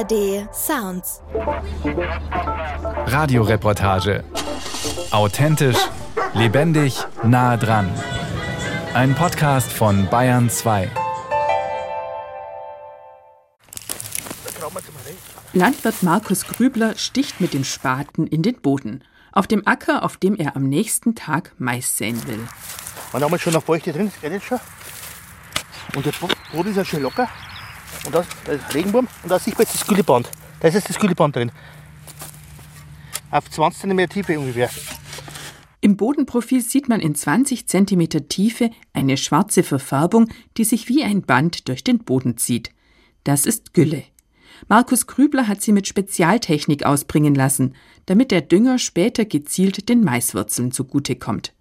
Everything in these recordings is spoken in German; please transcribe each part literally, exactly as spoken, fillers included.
A R D Sounds. Radioreportage. Authentisch, lebendig, nah dran. Ein Podcast von Bayern zwei. Landwirt Markus Grübler sticht mit dem Spaten in den Boden. Auf dem Acker, auf dem er am nächsten Tag Mais säen will. Und da haben wir schon noch Feuchte drin, das geht jetzt schon. Und der Boden ist ja schön locker. Und da, da ist Regenwurm und da sieht man jetzt das Gülleband. Da ist jetzt das Gülleband drin. Auf zwanzig Zentimeter Tiefe ungefähr. Im Bodenprofil sieht man in zwanzig Zentimeter Tiefe eine schwarze Verfärbung, die sich wie ein Band durch den Boden zieht. Das ist Gülle. Markus Grübler hat sie mit Spezialtechnik ausbringen lassen, damit der Dünger später gezielt den Maiswurzeln zugutekommt.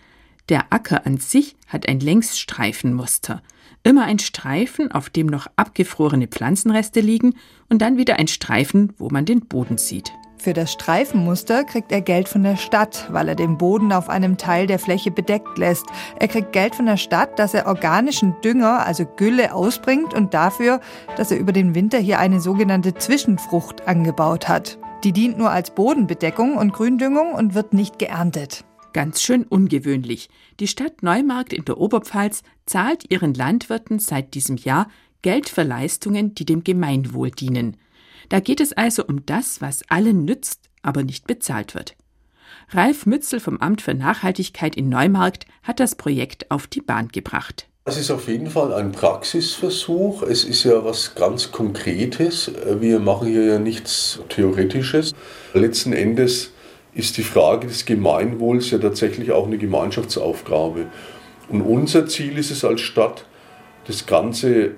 Der Acker an sich hat ein Längsstreifenmuster. Immer ein Streifen, auf dem noch abgefrorene Pflanzenreste liegen und dann wieder ein Streifen, wo man den Boden sieht. Für das Streifenmuster kriegt er Geld von der Stadt, weil er den Boden auf einem Teil der Fläche bedeckt lässt. Er kriegt Geld von der Stadt, dass er organischen Dünger, also Gülle, ausbringt und dafür, dass er über den Winter hier eine sogenannte Zwischenfrucht angebaut hat. Die dient nur als Bodenbedeckung und Gründüngung und wird nicht geerntet. Ganz schön ungewöhnlich. Die Stadt Neumarkt in der Oberpfalz zahlt ihren Landwirten seit diesem Jahr Geld für Leistungen, die dem Gemeinwohl dienen. Da geht es also um das, was allen nützt, aber nicht bezahlt wird. Ralf Mützel vom Amt für Nachhaltigkeit in Neumarkt hat das Projekt auf die Bahn gebracht. Das ist auf jeden Fall ein Praxisversuch. Es ist ja was ganz Konkretes. Wir machen hier ja nichts Theoretisches. Letzten Endes ist die Frage des Gemeinwohls ja tatsächlich auch eine Gemeinschaftsaufgabe. Und unser Ziel ist es als Stadt, das Ganze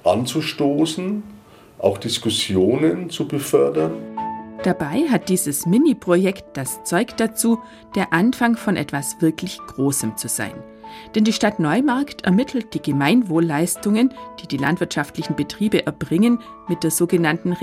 anzustoßen, auch Diskussionen zu befördern. Dabei hat dieses Mini-Projekt das Zeug dazu, der Anfang von etwas wirklich Großem zu sein. Denn die Stadt Neumarkt ermittelt die Gemeinwohlleistungen, die die landwirtschaftlichen Betriebe erbringen, mit der sogenannten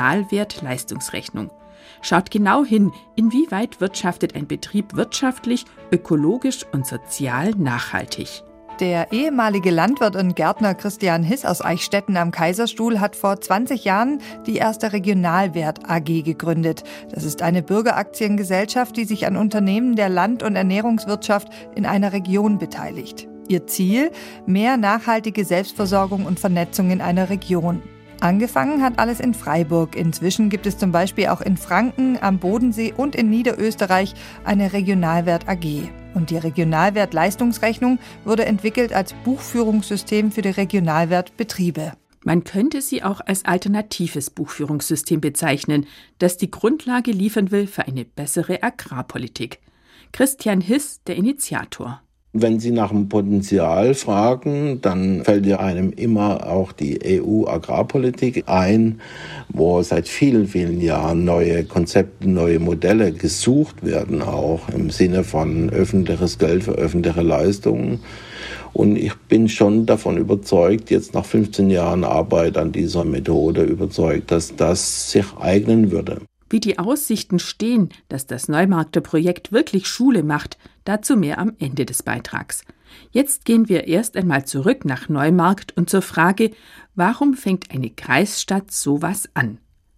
Regionalwert-Leistungsrechnung. Schaut genau hin, inwieweit wirtschaftet ein Betrieb wirtschaftlich, ökologisch und sozial nachhaltig. Der ehemalige Landwirt und Gärtner Christian Hiss aus Eichstätten am Kaiserstuhl hat vor zwanzig Jahren die erste Regionalwert A G gegründet. Das ist eine Bürgeraktiengesellschaft, die sich an Unternehmen der Land- und Ernährungswirtschaft in einer Region beteiligt. Ihr Ziel? Mehr nachhaltige Selbstversorgung und Vernetzung in einer Region. Angefangen hat alles in Freiburg. Inzwischen gibt es zum Beispiel auch in Franken, am Bodensee und in Niederösterreich eine Regionalwert A G. Und die Regionalwert-Leistungsrechnung wurde entwickelt als Buchführungssystem für die Regionalwertbetriebe. Man könnte sie auch als alternatives Buchführungssystem bezeichnen, das die Grundlage liefern will für eine bessere Agrarpolitik. Christian Hiss, der Initiator. Wenn Sie nach dem Potenzial fragen, dann fällt ja einem immer auch die E U-Agrarpolitik ein, wo seit vielen, vielen Jahren neue Konzepte, neue Modelle gesucht werden, auch im Sinne von öffentliches Geld für öffentliche Leistungen. Und ich bin schon davon überzeugt, jetzt nach fünfzehn Jahren Arbeit an dieser Methode überzeugt, dass das sich eignen würde. Wie die Aussichten stehen, dass das Neumarkter Projekt wirklich Schule macht, dazu mehr am Ende des Beitrags. Jetzt gehen wir erst einmal zurück nach Neumarkt und zur Frage, warum fängt eine Kreisstadt sowas an?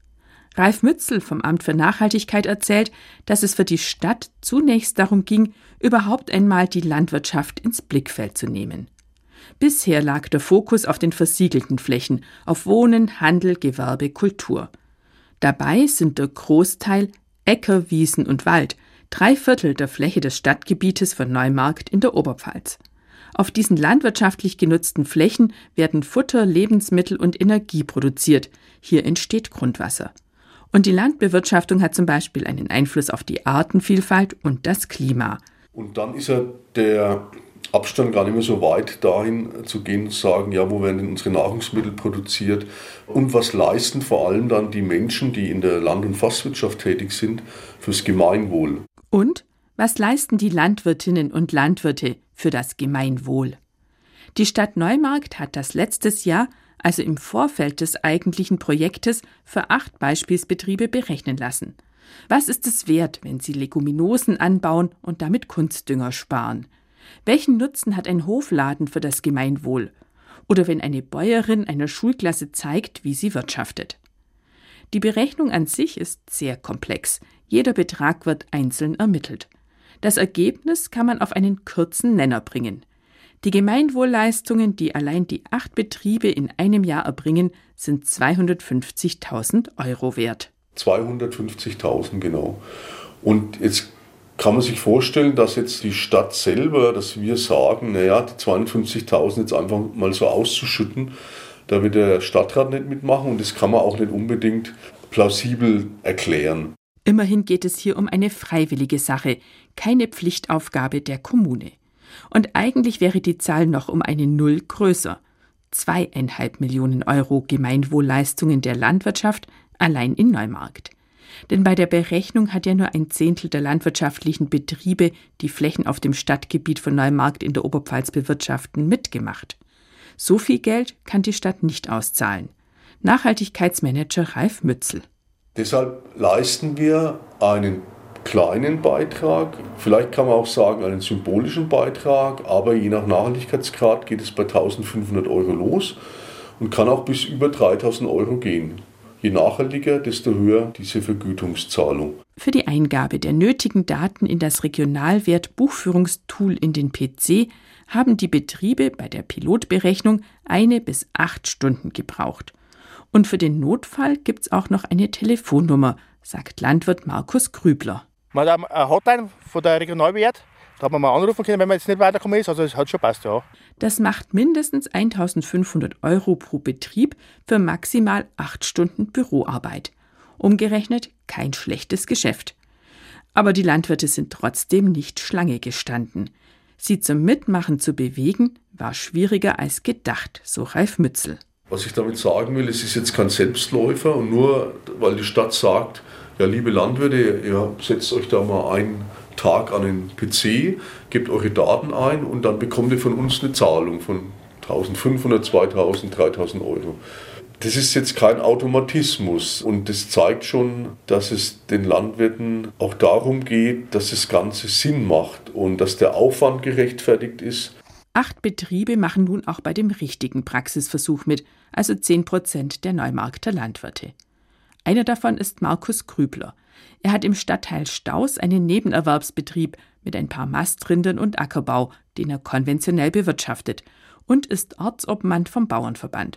Ralf Mützel vom Amt für Nachhaltigkeit erzählt, dass es für die Stadt zunächst darum ging, überhaupt einmal die Landwirtschaft ins Blickfeld zu nehmen. Bisher lag der Fokus auf den versiegelten Flächen, auf Wohnen, Handel, Gewerbe, Kultur. Dabei sind der Großteil Äcker, Wiesen und Wald, drei Viertel der Fläche des Stadtgebietes von Neumarkt in der Oberpfalz. Auf diesen landwirtschaftlich genutzten Flächen werden Futter, Lebensmittel und Energie produziert. Hier entsteht Grundwasser. Und die Landbewirtschaftung hat zum Beispiel einen Einfluss auf die Artenvielfalt und das Klima. Und dann ist ja der Abstand gar nicht mehr so weit dahin zu gehen und zu sagen, ja, wo werden denn unsere Nahrungsmittel produziert und was leisten vor allem dann die Menschen, die in der Land- und Forstwirtschaft tätig sind, fürs Gemeinwohl. Und was leisten die Landwirtinnen und Landwirte für das Gemeinwohl? Die Stadt Neumarkt hat das letztes Jahr, also im Vorfeld des eigentlichen Projektes, für acht Beispielsbetriebe berechnen lassen. Was ist es wert, wenn sie Leguminosen anbauen und damit Kunstdünger sparen? Welchen Nutzen hat ein Hofladen für das Gemeinwohl? Oder wenn eine Bäuerin einer Schulklasse zeigt, wie sie wirtschaftet? Die Berechnung an sich ist sehr komplex. Jeder Betrag wird einzeln ermittelt. Das Ergebnis kann man auf einen kurzen Nenner bringen. Die Gemeinwohlleistungen, die allein die acht Betriebe in einem Jahr erbringen, sind zweihundertfünfzigtausend Euro wert. zweihundertfünfzigtausend, genau. Und jetzt kann man sich vorstellen, dass jetzt die Stadt selber, dass wir sagen, naja, die zweihundertfünfzigtausend jetzt einfach mal so auszuschütten, da wird der Stadtrat nicht mitmachen und das kann man auch nicht unbedingt plausibel erklären. Immerhin geht es hier um eine freiwillige Sache, keine Pflichtaufgabe der Kommune. Und eigentlich wäre die Zahl noch um eine Null größer. Zweieinhalb Millionen Euro Gemeinwohlleistungen der Landwirtschaft allein in Neumarkt. Denn bei der Berechnung hat ja nur ein Zehntel der landwirtschaftlichen Betriebe, die Flächen auf dem Stadtgebiet von Neumarkt in der Oberpfalz bewirtschaften, mitgemacht. So viel Geld kann die Stadt nicht auszahlen. Nachhaltigkeitsmanager Ralf Mützel. Deshalb leisten wir einen kleinen Beitrag, vielleicht kann man auch sagen einen symbolischen Beitrag, aber je nach Nachhaltigkeitsgrad geht es bei eintausendfünfhundert Euro los und kann auch bis über dreitausend Euro gehen. Je nachhaltiger, desto höher diese Vergütungszahlung. Für die Eingabe der nötigen Daten in das Regionalwert-Buchführungstool in den P C haben die Betriebe bei der Pilotberechnung eine bis acht Stunden gebraucht. Und für den Notfall gibt es auch noch eine Telefonnummer, sagt Landwirt Markus Grübler. Man hat eine Hotline von der Regionalwert, da hat man mal anrufen können, wenn man jetzt nicht weitergekommen ist, also es hat schon passt, ja. Das macht mindestens eintausendfünfhundert Euro pro Betrieb für maximal acht Stunden Büroarbeit. Umgerechnet kein schlechtes Geschäft. Aber die Landwirte sind trotzdem nicht Schlange gestanden. Sie zum Mitmachen zu bewegen, war schwieriger als gedacht, so Ralf Mützel. Was ich damit sagen will, es ist jetzt kein Selbstläufer und nur weil die Stadt sagt, ja liebe Landwirte, ihr setzt euch da mal einen Tag an den P C, gebt eure Daten ein und dann bekommt ihr von uns eine Zahlung von eintausendfünfhundert, zweitausend, dreitausend Euro. Das ist jetzt kein Automatismus und das zeigt schon, dass es den Landwirten auch darum geht, dass das Ganze Sinn macht und dass der Aufwand gerechtfertigt ist. Acht Betriebe machen nun auch bei dem richtigen Praxisversuch mit, also zehn Prozent der Neumarkter Landwirte. Einer davon ist Markus Grübler. Er hat im Stadtteil Staus einen Nebenerwerbsbetrieb mit ein paar Mastrindern und Ackerbau, den er konventionell bewirtschaftet, und ist Ortsobmann vom Bauernverband.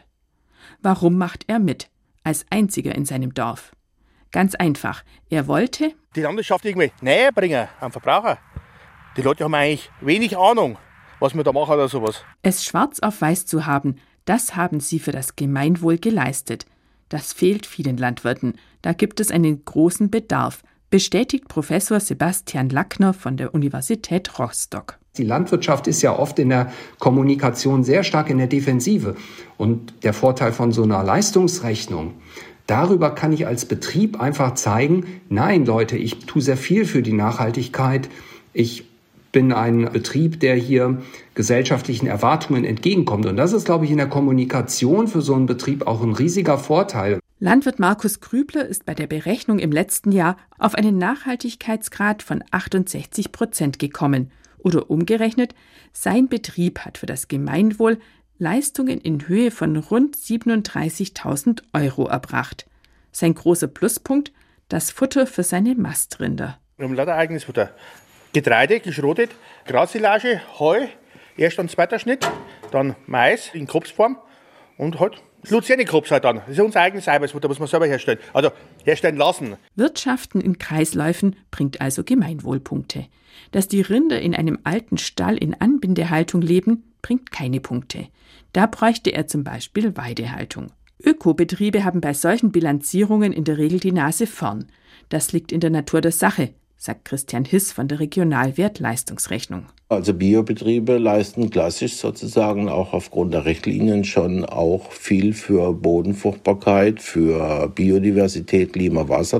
Warum macht er mit, als einziger in seinem Dorf? Ganz einfach, er wollte die Landwirtschaft irgendwie näher bringen am Verbraucher. Die Leute haben eigentlich wenig Ahnung, was wir da machen oder sowas. Es schwarz auf weiß zu haben, das haben sie für das Gemeinwohl geleistet. Das fehlt vielen Landwirten. Da gibt es einen großen Bedarf, bestätigt Professor Sebastian Lackner von der Universität Rostock. Die Landwirtschaft ist ja oft in der Kommunikation sehr stark in der Defensive. Und der Vorteil von so einer Leistungsrechnung, darüber kann ich als Betrieb einfach zeigen, nein Leute, ich tue sehr viel für die Nachhaltigkeit. Ich bin ein Betrieb, der hier gesellschaftlichen Erwartungen entgegenkommt. Und das ist, glaube ich, in der Kommunikation für so einen Betrieb auch ein riesiger Vorteil. Landwirt Markus Grübler ist bei der Berechnung im letzten Jahr auf einen Nachhaltigkeitsgrad von achtundsechzig Prozent gekommen. Oder umgerechnet, sein Betrieb hat für das Gemeinwohl Leistungen in Höhe von rund siebenunddreißigtausend Euro erbracht. Sein großer Pluspunkt, das Futter für seine Mastrinder. Wir haben leider eigenes Futter. Getreide, geschrotet, Grassilage, Heu, erster und zweiter Schnitt, dann Mais in Kropsform und halt Luzerne-Krops halt dann. Das ist unser eigenes Eiweißfutter, was wir selber herstellen. Also herstellen lassen. Wirtschaften in Kreisläufen bringt also Gemeinwohlpunkte. Dass die Rinder in einem alten Stall in Anbindehaltung leben, bringt keine Punkte. Da bräuchte er zum Beispiel Weidehaltung. Ökobetriebe haben bei solchen Bilanzierungen in der Regel die Nase vorn. Das liegt in der Natur der Sache, sagt Christian Hiss von der Regionalwert-Leistungsrechnung. Also Biobetriebe leisten klassisch sozusagen auch aufgrund der Richtlinien schon auch viel für Bodenfruchtbarkeit, für Biodiversität, Klima, Wasser.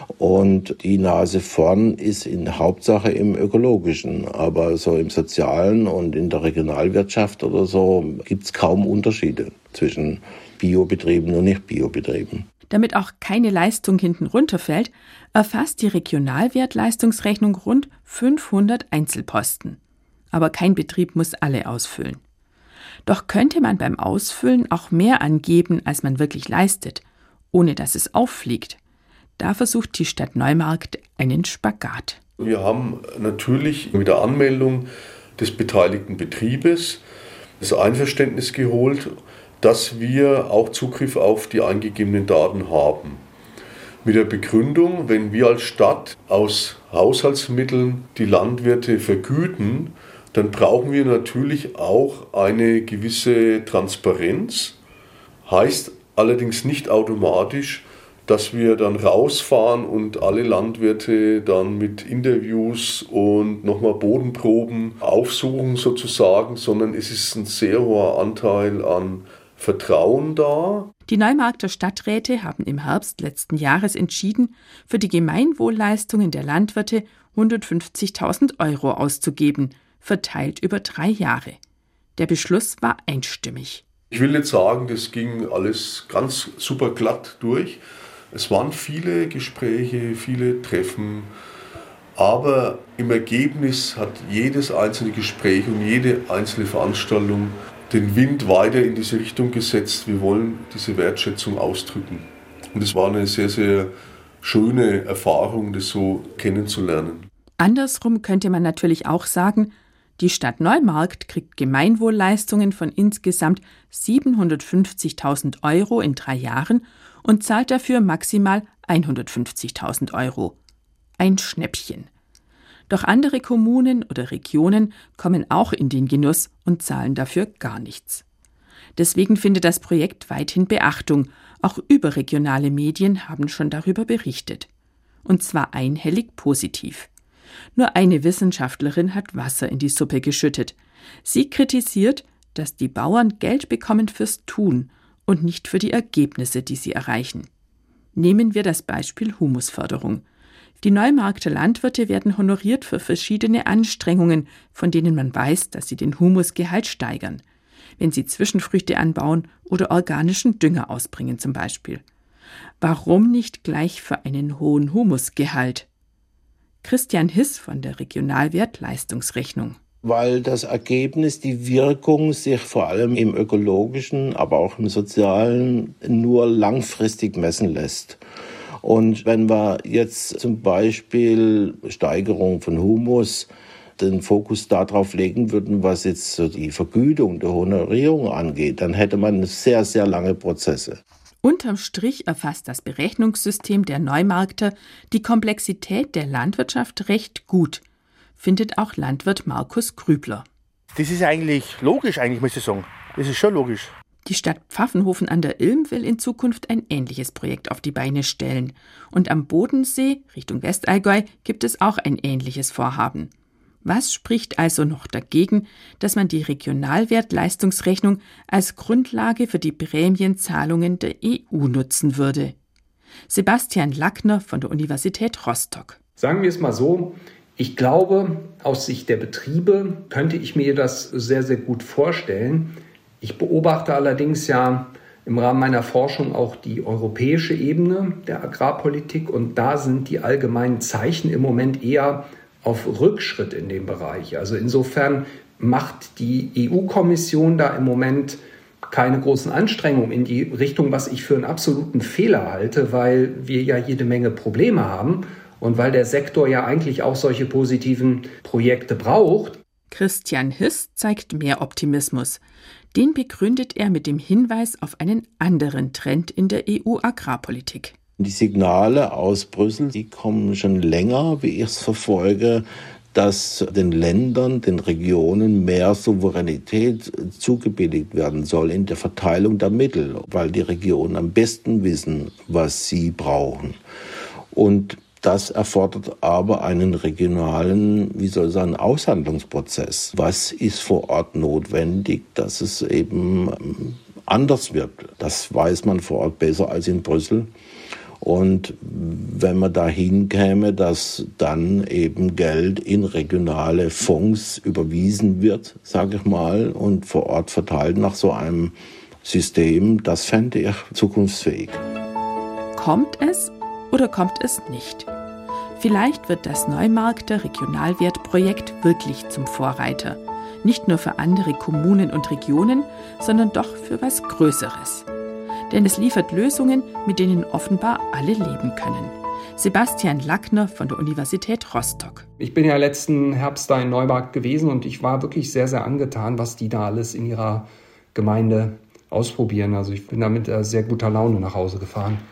Und die Nase vorn ist in Hauptsache im Ökologischen. Aber so im Sozialen und in der Regionalwirtschaft oder so gibt es kaum Unterschiede zwischen Biobetrieben und Nicht-Biobetrieben. Damit auch keine Leistung hinten runterfällt, erfasst die Regionalwertleistungsrechnung rund fünfhundert Einzelposten. Aber kein Betrieb muss alle ausfüllen. Doch könnte man beim Ausfüllen auch mehr angeben, als man wirklich leistet. ohne dass es auffliegt. Da versucht die Stadt Neumarkt einen Spagat. Wir haben natürlich mit der Anmeldung des beteiligten Betriebes das Einverständnis geholt, dass wir auch Zugriff auf die eingegebenen Daten haben. Mit der Begründung, wenn wir als Stadt aus Haushaltsmitteln die Landwirte vergüten, dann brauchen wir natürlich auch eine gewisse Transparenz. Heißt allerdings nicht automatisch, dass wir dann rausfahren und alle Landwirte dann mit Interviews und nochmal Bodenproben aufsuchen sozusagen, sondern es ist ein sehr hoher Anteil an Vertrauen da. Die Neumarkter Stadträte haben im Herbst letzten Jahres entschieden, für die Gemeinwohlleistungen der Landwirte hundertfünfzigtausend Euro auszugeben, verteilt über drei Jahre. Der Beschluss war einstimmig. Ich will nicht sagen, das ging alles ganz super glatt durch. Es waren viele Gespräche, viele Treffen, aber im Ergebnis hat jedes einzelne Gespräch und jede einzelne Veranstaltung den Wind weiter in diese Richtung gesetzt. Wir wollen diese Wertschätzung ausdrücken. Und es war eine sehr, sehr schöne Erfahrung, das so kennenzulernen. Andersrum könnte man natürlich auch sagen, die Stadt Neumarkt kriegt Gemeinwohlleistungen von insgesamt siebenhundertfünfzigtausend Euro in drei Jahren und zahlt dafür maximal hundertfünfzigtausend Euro. Ein Schnäppchen. Doch andere Kommunen oder Regionen kommen auch in den Genuss und zahlen dafür gar nichts. Deswegen findet das Projekt weithin Beachtung. Auch überregionale Medien haben schon darüber berichtet. Und zwar einhellig positiv. Nur eine Wissenschaftlerin hat Wasser in die Suppe geschüttet. Sie kritisiert, dass die Bauern Geld bekommen fürs Tun und nicht für die Ergebnisse, die sie erreichen. Nehmen wir das Beispiel Humusförderung. Die Neumarkter Landwirte werden honoriert für verschiedene Anstrengungen, von denen man weiß, dass sie den Humusgehalt steigern. Wenn sie Zwischenfrüchte anbauen oder organischen Dünger ausbringen zum Beispiel. Warum nicht gleich für einen hohen Humusgehalt? Christian Hiss von der Regionalwertleistungsrechnung. Weil das Ergebnis, die Wirkung sich vor allem im ökologischen, aber auch im sozialen nur langfristig messen lässt. Und wenn wir jetzt zum Beispiel Steigerung von Humus den Fokus darauf legen würden, was jetzt so die Vergütung, die Honorierung angeht, dann hätte man sehr, sehr lange Prozesse. Unterm Strich erfasst das Berechnungssystem der Neumarkter die Komplexität der Landwirtschaft recht gut, findet auch Landwirt Markus Grübler. Das ist eigentlich logisch, eigentlich muss ich sagen. Das ist schon logisch. Die Stadt Pfaffenhofen an der Ilm will in Zukunft ein ähnliches Projekt auf die Beine stellen. Und am Bodensee, Richtung Westallgäu, gibt es auch ein ähnliches Vorhaben. Was spricht also noch dagegen, dass man die Regionalwertleistungsrechnung als Grundlage für die Prämienzahlungen der E U nutzen würde? Sebastian Lackner von der Universität Rostock. Sagen wir es mal so, ich glaube, aus Sicht der Betriebe könnte ich mir das sehr, sehr gut vorstellen. Ich beobachte allerdings ja im Rahmen meiner Forschung auch die europäische Ebene der Agrarpolitik und da sind die allgemeinen Zeichen im Moment eher auf Rückschritt in dem Bereich. Also insofern macht die E U-Kommission da im Moment keine großen Anstrengungen in die Richtung, was ich für einen absoluten Fehler halte, weil wir ja jede Menge Probleme haben und weil der Sektor ja eigentlich auch solche positiven Projekte braucht. Christian Hiss zeigt mehr Optimismus. Den begründet er mit dem Hinweis auf einen anderen Trend in der E U-Agrarpolitik. Die Signale aus Brüssel, die kommen schon länger, wie ich es verfolge, dass den Ländern, den Regionen mehr Souveränität zugebilligt werden soll in der Verteilung der Mittel, weil die Regionen am besten wissen, was sie brauchen. Und das erfordert aber einen regionalen, wie soll ich sagen, Aushandlungsprozess. Was ist vor Ort notwendig, dass es eben anders wird? Das weiß man vor Ort besser als in Brüssel. Und wenn man dahin käme, dass dann eben Geld in regionale Fonds überwiesen wird, sage ich mal, und vor Ort verteilt nach so einem System, das fände ich zukunftsfähig. Kommt es oder kommt es nicht? Vielleicht wird das Neumarkter Regionalwertprojekt wirklich zum Vorreiter. Nicht nur für andere Kommunen und Regionen, sondern doch für was Größeres. denn es liefert Lösungen, mit denen offenbar alle leben können. Sebastian Lackner von der Universität Rostock. Ich bin ja letzten Herbst da in Neumarkt gewesen und ich war wirklich sehr, sehr angetan, was die da alles in ihrer Gemeinde ausprobieren. Also ich bin da mit sehr guter Laune nach Hause gefahren.